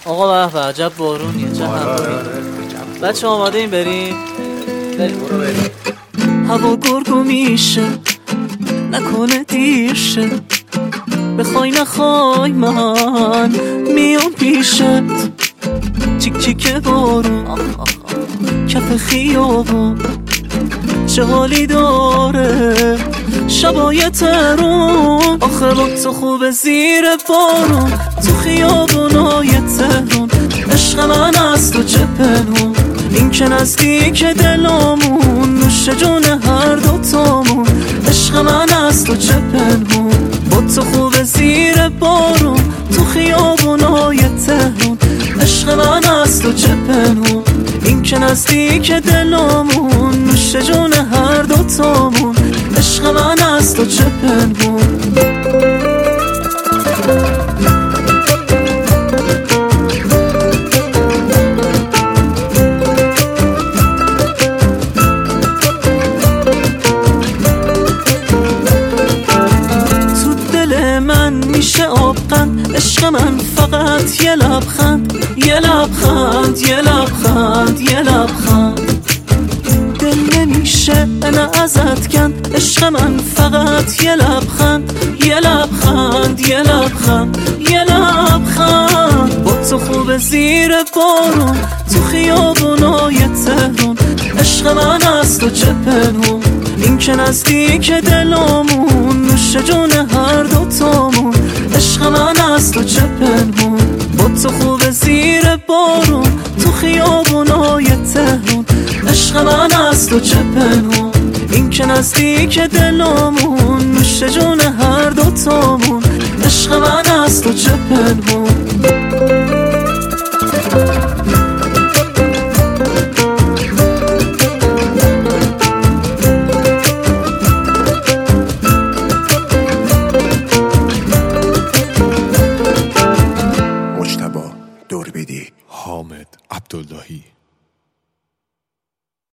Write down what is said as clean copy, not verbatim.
آقا به عجب بارونیه، چه هوایی. بچه آماده این بریم؟ برو بریم. هوا گرگو میشه نکنه دیر شه، بخوای نخوای من میام پیشت. چیک چیک بارون کف خیابون چه حالی داره شبای تهرون. آخه با تو خوبه زیر بارون تو خیابونای تهرون. عشق من از تو چه پنهون، این که نزدیک دلامون، نوش جون هر دوتامون. عشق من از تو چه پنهون، با تو خوبه زیر بارون تو خیابونای تهرون. عشق من از تو چه پنهون، این که نزدیک دلامون، نوش جون هر دوتامون. عشق من از تو چه پنهون. تو دل من میشه آبقند، عشق من فقط یه لبخند، یه لبخند، یه لبخند، یه لبخند. دل نمیشه انا ازت کند، عشق من فقط یه لبخند، یه لبخند، یه لبخند، یه لبخند. با تو خوبه زیر بارون تو خیابونای تهرون. عشق من از تو چه پنهون، این که نزدیک دلامون، نوش جون هر دوتامون. عشق من از تو چه پنهون، با تو خوبه زیر بارون تو خیابونای تهرون. عشق من از تو چه پنهون، این که نزدیک دلامون، نوش جون هر دوتامون. عشق من از تو چه پنهون. مجتبی دوربیدی، حامد عبداللهی.